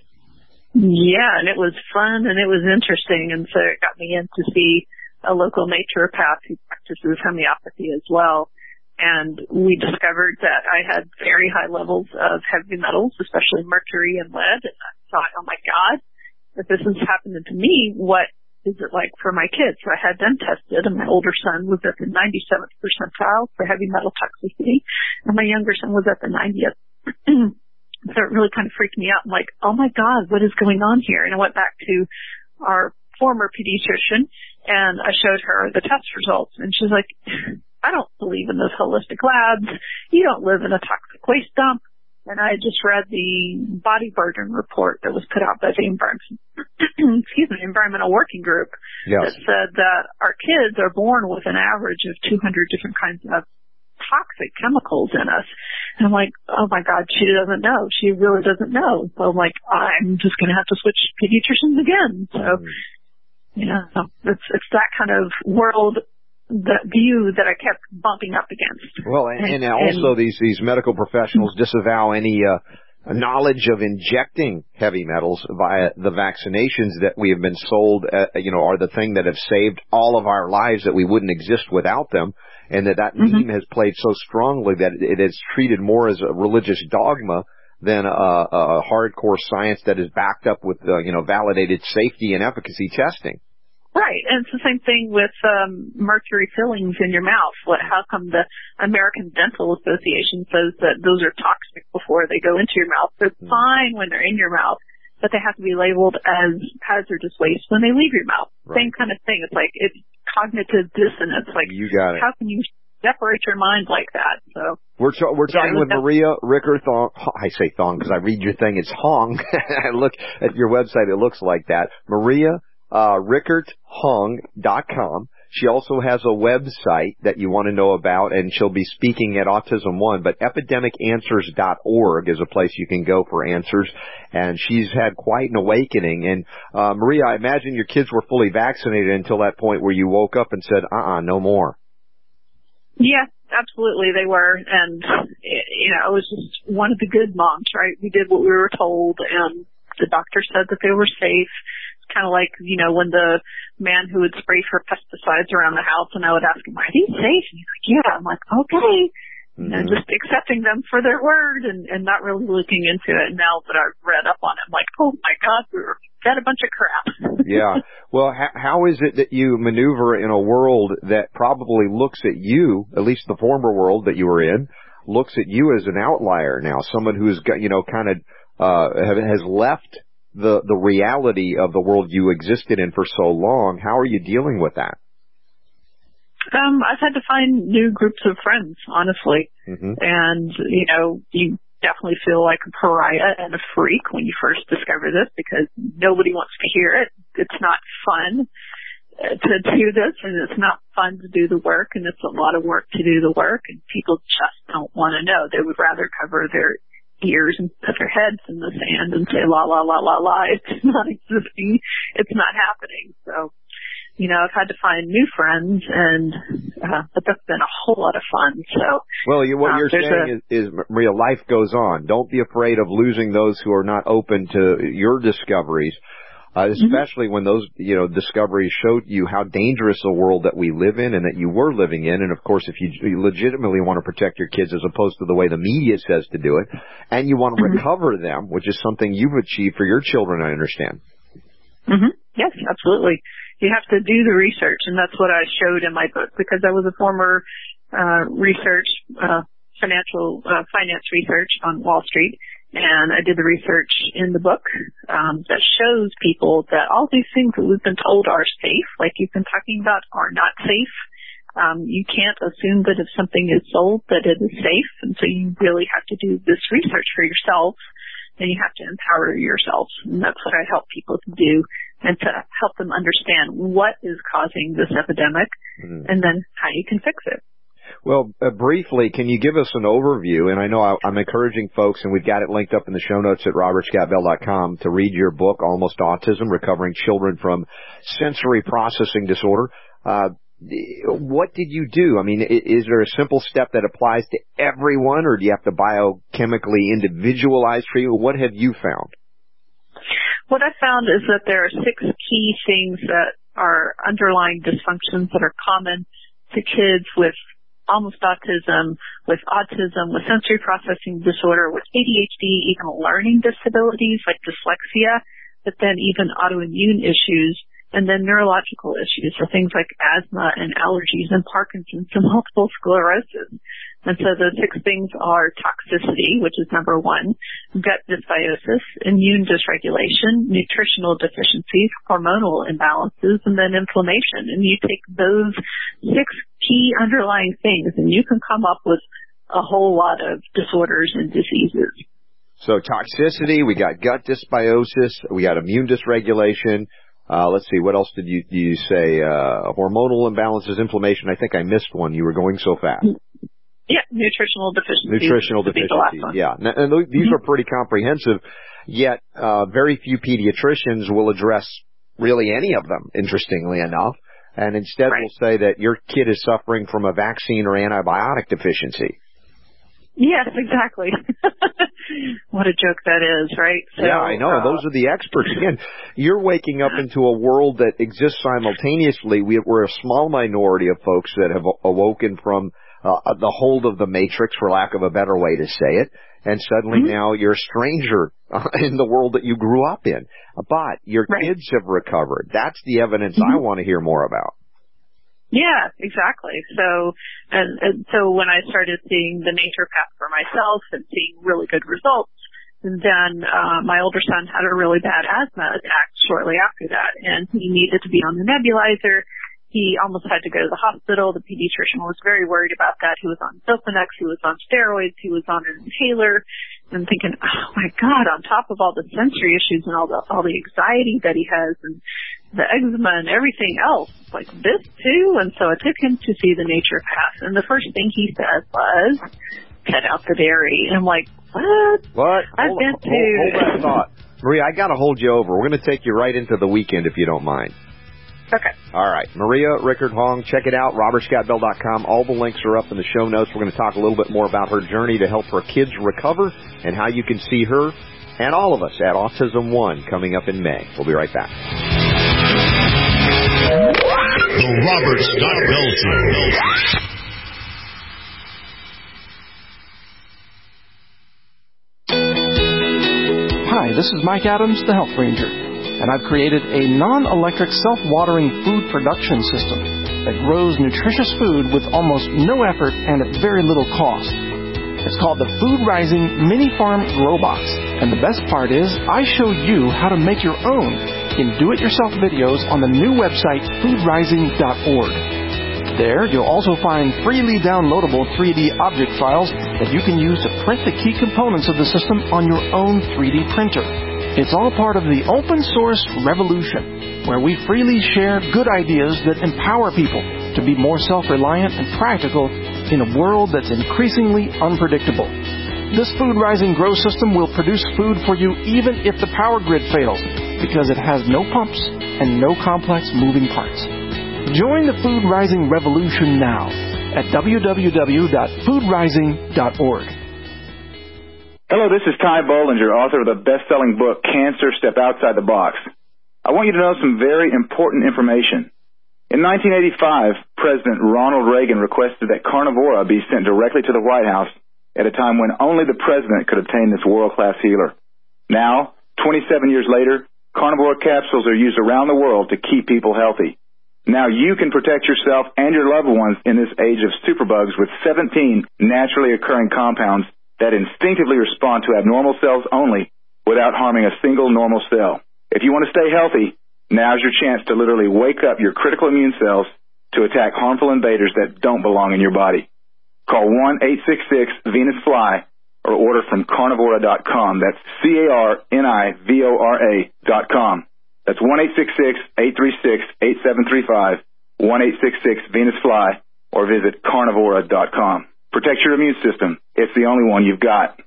Yeah, and it was fun and it was interesting, and so it got me in to see a local naturopath who practices homeopathy as well. And we discovered that I had very high levels of heavy metals, especially mercury and lead. And I thought, oh my God, if this is happening to me, what is it like for my kids? So I had them tested, and my older son was at the ninety-seventh percentile for heavy metal toxicity, and my younger son was at the ninetieth. So it really kind of freaked me out. I'm like, oh my God, what is going on here? And I went back to our former pediatrician, and I showed her the test results, and she's like, I don't believe in those holistic labs. You don't live in a toxic waste dump. And I just read the body burden report that was put out by the Environmental, excuse me, Environmental Working Group yes. that said that our kids are born with an average of two hundred different kinds of toxic chemicals in us. And I'm like, oh my God, she doesn't know. She really doesn't know. So I'm like, I'm just going to have to switch pediatricians again. So, mm. you know, it's, it's that kind of world, the view that I kept bumping up against. Well, and, and, and also and, these, these medical professionals disavow any, uh, knowledge of injecting heavy metals via the vaccinations that we have been sold, uh, you know, are the thing that have saved all of our lives, that we wouldn't exist without them. And that that mm-hmm. meme has played so strongly that it is treated more as a religious dogma than a, a hardcore science that is backed up with, uh, you know, validated safety and efficacy testing. Right, and it's the same thing with um, mercury fillings in your mouth. What, how come the American Dental Association says that those are toxic before they go into your mouth? They're mm-hmm. fine when they're in your mouth, but they have to be labeled as hazardous waste when they leave your mouth. Right. Same kind of thing. It's like it's cognitive dissonance. Like, you got it. How can you separate your mind like that? So we're t- we're talking yeah, with that- Maria Rickert Thong. I say Thong because I read your thing. It's Hong. I look at your website. It looks like that. Maria uh, Rickert Hong dot com. She also has a website that you want to know about, and she'll be speaking at Autism One, but epidemic answers dot org is a place you can go for answers, and she's had quite an awakening. And, uh, Maria, I imagine your kids were fully vaccinated until that point where you woke up and said, uh-uh, no more. Yeah, absolutely they were, and, you know, I was just one of the good moms, right? We did what we were told, and the doctor said that they were safe. Kind of like, you know, when the man who would spray for pesticides around the house, and I would ask him, are these safe? And he's like, yeah. I'm like, okay. Mm-hmm. And just accepting them for their word and, and not really looking into it. And now that I've read up on it, I'm like, oh my God, we were fed a bunch of crap. Yeah. Well, ha- how is it that you maneuver in a world that probably looks at you, at least the former world that you were in, looks at you as an outlier now, someone who's got, you know, kind of, uh, has left the the reality of the world you existed in for so long? How are you dealing with that? Um, I've had to find new groups of friends, honestly. Mm-hmm. And, you know, you definitely feel like a pariah and a freak when you first discover this because nobody wants to hear it. It's not fun to do this, and it's not fun to do the work, and it's a lot of work to do the work, and people just don't want to know. They would rather cover their ears and put their heads in the sand and say la la la la la. It's not existing. It's not happening. So, you know, I've had to find new friends, and uh, but that's been a whole lot of fun. So, well, you, what um, you're saying a, is, is, Maria, life goes on. Don't be afraid of losing those who are not open to your discoveries. Uh, especially mm-hmm. when those, you know, discoveries showed you how dangerous the world that we live in and that you were living in. And of course, if you, you legitimately want to protect your kids as opposed to the way the media says to do it, and you want to mm-hmm. recover them, which is something you've achieved for your children, I understand. Mm-hmm. Yes, absolutely. You have to do the research, and that's what I showed in my book because I was a former uh, research, uh, financial uh, finance research on Wall Street. And I did the research in the book um, that shows people that all these things that we've been told are safe, like you've been talking about, are not safe. Um, you can't assume that if something is sold that it is safe, and so you really have to do this research for yourself, and you have to empower yourself. And that's what I help people to do, and to help them understand what is causing this epidemic, mm-hmm. and then how you can fix it. Well, uh, briefly, can you give us an overview? And I know I, I'm encouraging folks, and we've got it linked up in the show notes at robert scott bell dot com, to read your book, Almost Autism, Recovering Children from Sensory Processing Disorder. Uh, what did you do? I mean, is there a simple step that applies to everyone, or do you have to biochemically individualize treatment? What have you found? What I found is that there are six key things that are underlying dysfunctions that are common to kids with almost autism, with autism, with sensory processing disorder, with A D H D, even learning disabilities like dyslexia, but then even autoimmune issues, and then neurological issues, so things like asthma and allergies and Parkinson's and multiple sclerosis. And so those six things are toxicity, which is number one, gut dysbiosis, immune dysregulation, nutritional deficiencies, hormonal imbalances, and then inflammation. And you take those six key underlying things, and you can come up with a whole lot of disorders and diseases. So toxicity, we got gut dysbiosis, we got immune dysregulation, Uh, let's see, what else did you, do you say? Uh, hormonal imbalances, inflammation. I think I missed one. You were going so fast. Yeah, nutritional deficiencies. Nutritional deficiencies, yeah. And, and th- these mm-hmm. are pretty comprehensive, yet uh, very few pediatricians will address really any of them, interestingly enough, and instead right. will say that your kid is suffering from a vaccine or antibiotic deficiency. Yes, exactly. What a joke that is, right? So, yeah, I know. Uh, Those are the experts. Again, you're waking up into a world that exists simultaneously. We, we're a small minority of folks that have awoken from uh, the hold of the matrix, for lack of a better way to say it, and suddenly mm-hmm. now you're a stranger in the world that you grew up in. But your right. kids have recovered. That's the evidence mm-hmm. I want to hear more about. Yeah, exactly. So, and, and so when I started seeing the naturopath for myself and seeing really good results, then uh, my older son had a really bad asthma attack shortly after that, and he needed to be on the nebulizer. He almost had to go to the hospital. The pediatrician was very worried about that. He was on Sofenex, he was on steroids, he was on an inhaler, and thinking, oh my God, on top of all the sensory issues and all the all the anxiety that he has and the eczema and everything else, like this too. And so I took him to see the naturopath, and the first thing he said was, cut out the dairy. And I'm like, what? What? I've hold, been hold, to... Hold that thought. Maria, I got to hold you over. We're going to take you right into the weekend if you don't mind. Okay. All right. Maria Rickard Hong, check it out, robert scott bell dot com. All the links are up in the show notes. We're going to talk a little bit more about her journey to help her kids recover and how you can see her and all of us at Autism One coming up in May. We'll be right back. The Robert Scott Bell Show. Hi, this is Mike Adams, the Health Ranger, and I've created a non-electric self-watering food production system that grows nutritious food with almost no effort and at very little cost. It's called the Food Rising Mini Farm Grow Box, and the best part is I show you how to make your own in do-it-yourself videos on the new website food rising dot org. There, you'll also find freely downloadable three D object files that you can use to print the key components of the system on your own three D printer. It's all part of the open source revolution, where we freely share good ideas that empower people to be more self-reliant and practical in a world that's increasingly unpredictable. This Food Rising Grow system will produce food for you even if the power grid fails, because it has no pumps and no complex moving parts. Join the Food Rising revolution now at w w w dot food rising dot org. Hello, this is Ty Bollinger, author of the best-selling book, Cancer, Step Outside the Box. I want you to know some very important information. In nineteen eighty-five, President Ronald Reagan requested that Carnivora be sent directly to the White House at a time when only the president could obtain this world-class healer. Now, twenty-seven years later, Carnivora capsules are used around the world to keep people healthy. Now you can protect yourself and your loved ones in this age of superbugs with seventeen naturally occurring compounds that instinctively respond to abnormal cells only without harming a single normal cell. If you want to stay healthy, now's your chance to literally wake up your critical immune cells to attack harmful invaders that don't belong in your body. Call one eight six six Venus Fly or order from carnivora dot com. That's C A R N I V O R A dot com. That's one eight six six, eight three six, eight seven three five, one eight six six Venus Fly, or visit carnivora dot com. Protect your immune system. It's the only one you've got.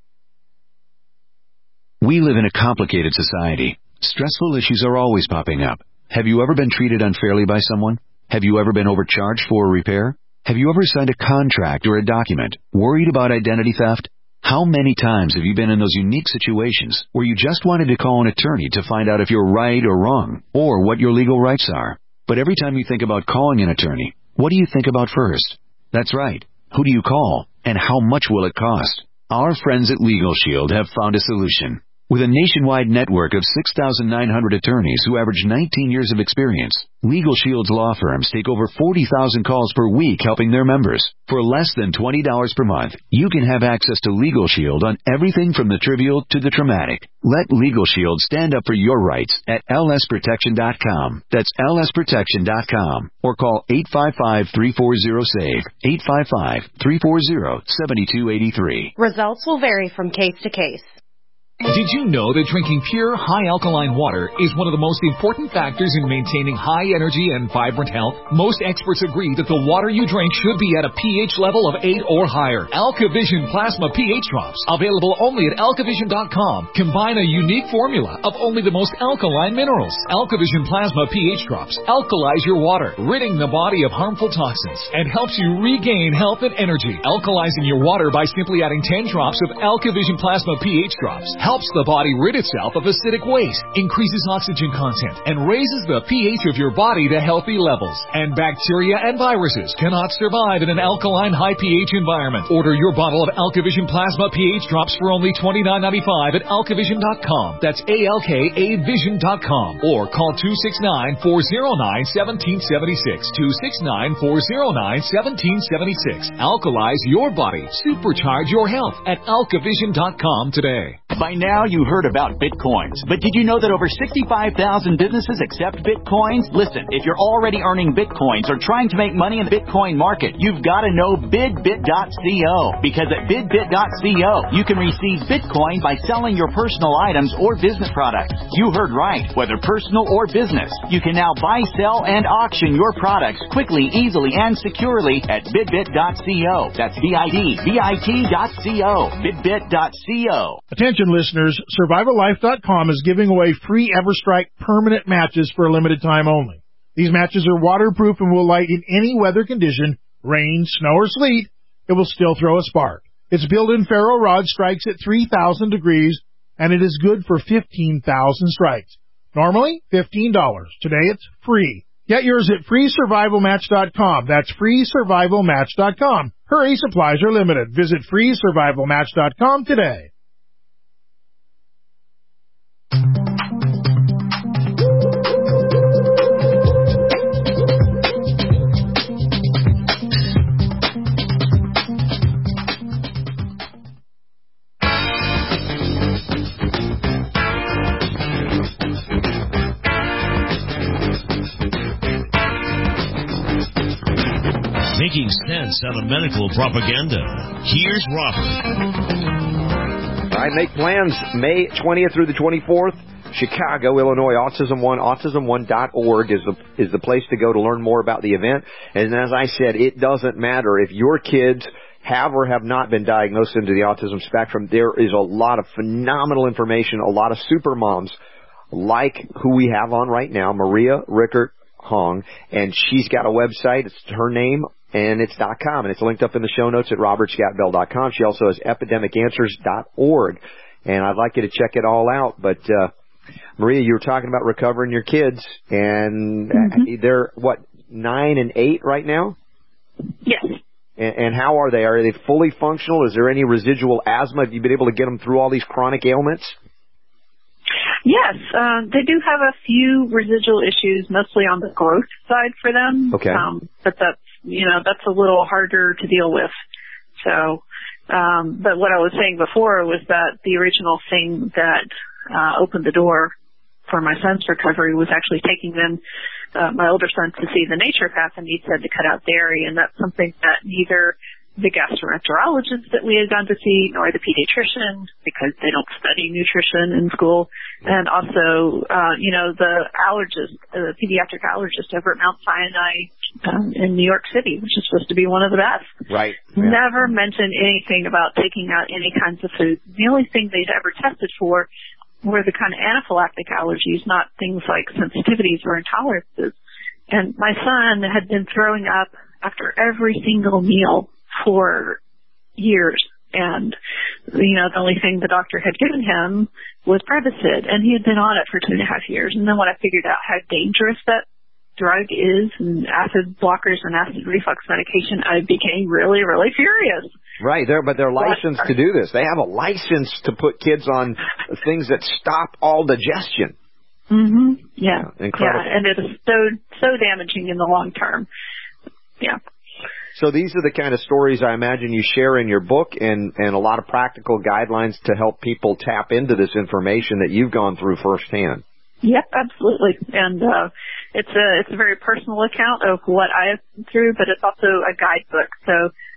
We live in a complicated society. Stressful issues are always popping up. Have you ever been treated unfairly by someone? Have you ever been overcharged for a repair? Have you ever signed a contract or a document worried about identity theft? How many times have you been in those unique situations where you just wanted to call an attorney to find out if you're right or wrong, or what your legal rights are? But every time you think about calling an attorney, what do you think about first? That's right. Who do you call, and how much will it cost? Our friends at Legal Shield have found a solution. With a nationwide network of six thousand nine hundred attorneys who average nineteen years of experience, Legal Shield's law firms take over forty thousand calls per week helping their members. For less than twenty dollars per month, you can have access to Legal Shield on everything from the trivial to the traumatic. Let Legal Shield stand up for your rights at L S protection dot com. That's L S protection dot com. Or call eight five five, three four zero, S A V E, eight five five, three four zero, seven two eight three. Results will vary from case to case. Did you know that drinking pure, high-alkaline water is one of the most important factors in maintaining high energy and vibrant health? Most experts agree that the water you drink should be at a pH level of eight or higher. AlkaVision Plasma pH Drops, available only at alkavision dot com, combine a unique formula of only the most alkaline minerals. AlkaVision Plasma pH Drops alkalize your water, ridding the body of harmful toxins, and helps you regain health and energy. Alkalizing your water by simply adding ten drops of AlkaVision Plasma pH Drops helps the body rid itself of acidic waste, increases oxygen content, and raises the pH of your body to healthy levels. And bacteria and viruses cannot survive in an alkaline high pH environment. Order your bottle of AlkaVision Plasma pH Drops for only twenty-nine ninety-five at alkavision dot com. That's A L K A vision dot com. Or call two six nine, four oh nine, one seven seven six. two six nine, four oh nine, one seven seven six. Alkalize your body. Supercharge your health at alkavision dot com today. By now, you heard about Bitcoins, but did you know that over sixty-five thousand businesses accept Bitcoins? Listen, if you're already earning Bitcoins or trying to make money in the Bitcoin market, you've got to know bidbit dot co, because at bidbit dot co, you can receive Bitcoin by selling your personal items or business products. You heard right, whether personal or business. You can now buy, sell, and auction your products quickly, easily, and securely at bidbit dot co. That's B I D B I T dot co. bidbit dot co. Attention listeners, survival life dot com is giving away free EverStrike permanent matches for a limited time only. These matches are waterproof and will light in any weather condition, rain, snow, or sleet. It will still throw a spark. Its built-in ferro rod strikes at three thousand degrees, and it is good for fifteen thousand strikes. Normally, fifteen dollars. Today, it's free. Get yours at free survival match dot com. That's free survival match dot com. Hurry, supplies are limited. Visit free survival match dot com today. Making sense out of medical propaganda. Here's Robert. All right, make plans May twentieth through the twenty-fourth. Chicago, Illinois, Autism One, autism one dot org is the is the place to go to learn more about the event. And as I said, it doesn't matter if your kids have or have not been diagnosed into the autism spectrum. There is a lot of phenomenal information, a lot of super moms like who we have on right now, Maria Rickert Hong, and she's got a website. It's her name, and it's .com, and it's linked up in the show notes at robert scott bell dot com. She also has epidemic answers dot org, and I'd like you to check it all out. But uh, Maria, you were talking about recovering your kids, and mm-hmm. they're, what, nine and eight right now? Yes. And, and how are they? Are they fully functional? Is there any residual asthma? Have you been able to get them through all these chronic ailments? Yes, uh, they do have a few residual issues, mostly on the growth side for them. Okay. Um, but that's, you know, that's a little harder to deal with. So, um, but what I was saying before was that the original thing that uh, opened the door for my son's recovery was actually taking them, uh, my older son, to see the naturopath, and he said to cut out dairy, and that's something that neither the gastroenterologist that we had gone to see, nor the pediatrician, because they don't study nutrition in school, and also, uh, you know, the allergist, the pediatric allergist over at Mount Sinai um, in New York City, which is supposed to be one of the best. Right. Yeah. Never mentioned anything about taking out any kinds of food. The only thing they'd ever tested for were the kind of anaphylactic allergies, not things like sensitivities or intolerances. And my son had been throwing up after every single meal for years, and you know the only thing the doctor had given him was Prevacid, and he had been on it for two and a half years. And then when I figured out how dangerous that drug is, and acid blockers and acid reflux medication, I became really, really furious. Right, they're, but they're licensed to do this. They have a license to put kids on things that stop all digestion. Mm-hmm. Yeah. Yeah, incredible. Yeah, and it is so so damaging in the long term. Yeah. So these are the kind of stories I imagine you share in your book, and, and a lot of practical guidelines to help people tap into this information that you've gone through firsthand. Yep, absolutely. And uh, it's a it's a very personal account of what I've been through, but it's also a guidebook. So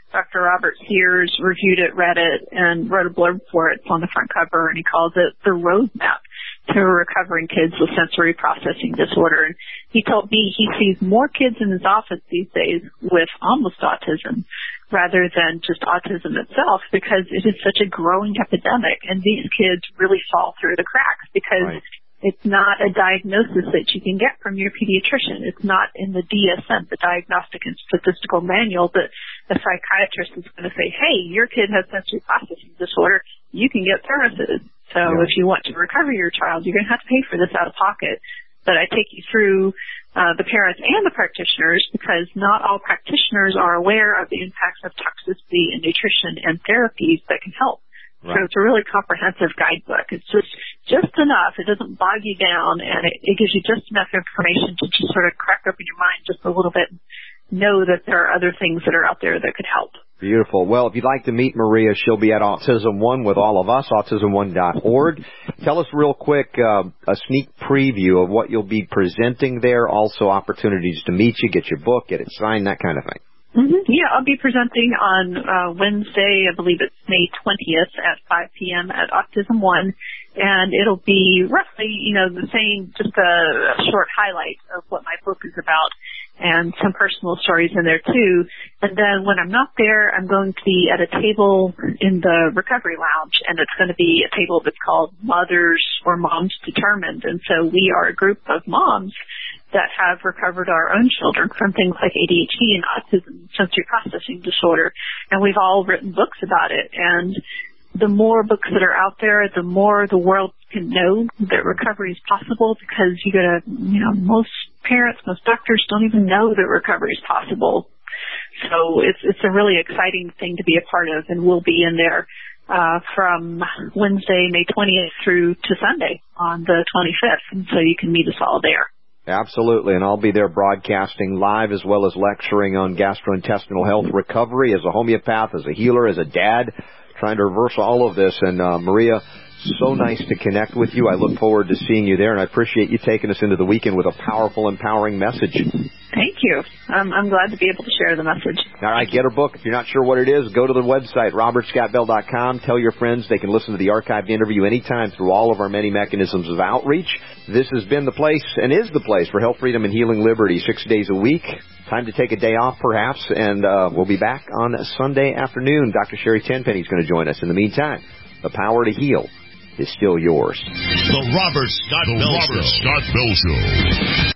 Doctor Robert Sears reviewed it, read it, and wrote a blurb for it on the front cover, and he calls it the roadmap to recovering kids with sensory processing disorder. And he told me he sees more kids in his office these days with almost autism rather than just autism itself, because it is such a growing epidemic, and these kids really fall through the cracks because right. It's not a diagnosis that you can get from your pediatrician. It's not in the D S M, the Diagnostic and Statistical Manual, that a psychiatrist is going to say, hey, your kid has sensory processing disorder. You can get services. So yeah. if you want to recover your child, you're going to have to pay for this out of pocket. But I take you through uh, the parents and the practitioners, because not all practitioners are aware of the impacts of toxicity in nutrition and therapies that can help. Right. So it's a really comprehensive guidebook. It's just just enough. It doesn't bog you down, and it, it gives you just enough information to just sort of crack open your mind just a little bit, know that there are other things that are out there that could help. Beautiful. Well, if you'd like to meet Maria, she'll be at Autism One with all of us, autism one dot org. Tell us real quick uh, a sneak preview of what you'll be presenting there, also opportunities to meet you, get your book, get it signed, that kind of thing. Mm-hmm. Yeah, I'll be presenting on uh, Wednesday, I believe it's May twentieth at five p.m. at Autism One, and it'll be roughly, you know, the same, just a, a short highlight of what my book is about, and some personal stories in there too. And then when I'm not there, I'm going to be at a table in the recovery lounge, and it's going to be a table that's called Mothers or Moms Determined. And so we are a group of moms that have recovered our own children from things like A D H D and autism, sensory processing disorder, and we've all written books about it. And the more books that are out there, the more the world can know that recovery is possible, because you gotta, you know, most parents, most doctors don't even know that recovery is possible. So it's it's a really exciting thing to be a part of, and we'll be in there uh from Wednesday, May twentieth through to Sunday on the twenty-fifth, and so you can meet us all there. Absolutely, and I'll be there broadcasting live as well as lecturing on gastrointestinal health recovery as a homeopath, as a healer, as a dad, trying to reverse all of this. And uh, Maria, so nice to connect with you. I look forward to seeing you there, and I appreciate you taking us into the weekend with a powerful, empowering message. Thank you. Um, I'm glad to be able to share the message. All right, get her book. If you're not sure what it is, go to the website, robert scott bell dot com. Tell your friends they can listen to the archived interview anytime through all of our many mechanisms of outreach. This has been the place, and is the place, for health, freedom, and healing liberty, six days a week. Time to take a day off, perhaps, and uh, we'll be back on Sunday afternoon. Doctor Sherry Tenpenny is going to join us. In the meantime, the power to heal is still yours. The Robert Scott the Bell Robert Show. Scott Bell Show.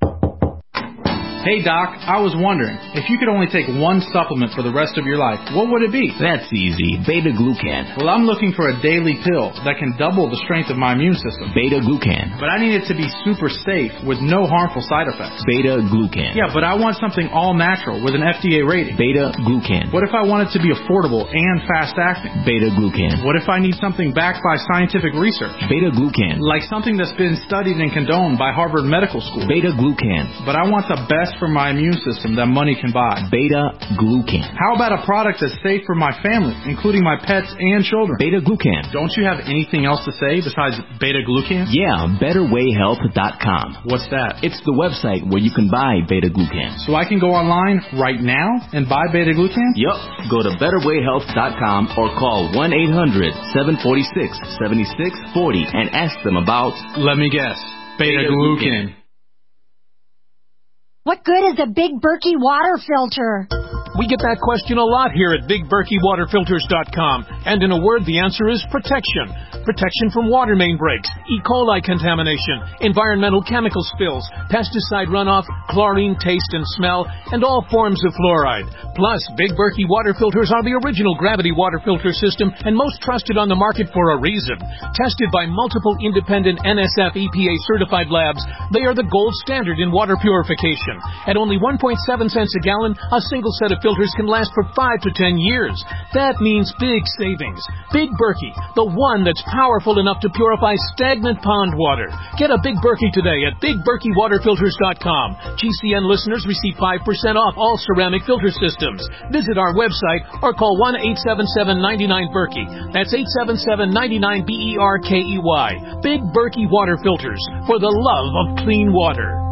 Hey, Doc, I was wondering, if you could only take one supplement for the rest of your life, what would it be? That's easy. Beta-glucan. Well, I'm looking for a daily pill that can double the strength of my immune system. Beta-glucan. But I need it to be super safe with no harmful side effects. Beta-glucan. Yeah, but I want something all-natural with an F D A rating. Beta-glucan. What if I want it to be affordable and fast-acting? Beta-glucan. What if I need something backed by scientific research? Beta-glucan. Like something that's been studied and condoned by Harvard Medical School. Beta-glucan. But I want the best for my immune system that money can buy. Beta-glucan. How about a product that's safe for my family, including my pets and children? Beta-glucan. Don't you have anything else to say besides beta-glucan? Yeah, better way health dot com. What's that? It's the website where you can buy beta-glucan. So I can go online right now and buy beta-glucan? Yup. Go to better way health dot com or call one eight hundred seven four six seven six four zero and ask them about... Let me guess. Beta-glucan. What good is a Big Berkey water filter? We get that question a lot here at big berkey water filters dot com. And in a word, the answer is protection. Protection from water main breaks, E. coli contamination, environmental chemical spills, pesticide runoff, chlorine taste and smell, and all forms of fluoride. Plus, Big Berkey water filters are the original gravity water filter system and most trusted on the market for a reason. Tested by multiple independent N S F E P A certified labs, they are the gold standard in water purification. At only one point seven cents a gallon, a single set of filters can last for five to ten years. That means big savings. Big Berkey, the one that's powerful enough to purify stagnant pond water. Get a Big Berkey today at big berkey water filters dot com. G C N listeners receive five percent off all ceramic filter systems. Visit our website or call one eight seven seven nine nine Berkey. That's eight seven seven nine nine B E R K E Y. Big Berkey water filters, for the love of clean water.